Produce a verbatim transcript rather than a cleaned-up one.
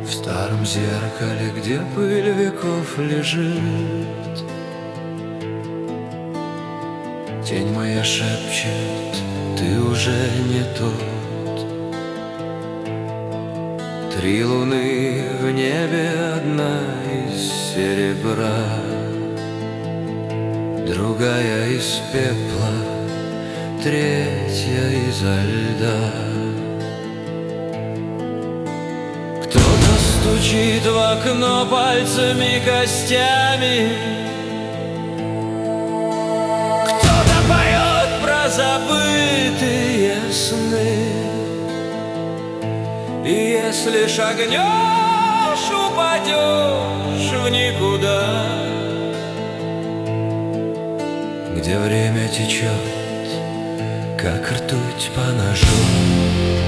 В старом зеркале, где пыль веков лежит, тень моя шепчет: ты уже не тот. Три луны в небе, одна из серебра, другая из пепла, третья изо льда. Кто-то стучит в окно пальцами, костями, кто-то поет про забытые сны. И если шагнешь, упадешь в никуда, где время течет, как ртуть по ножу.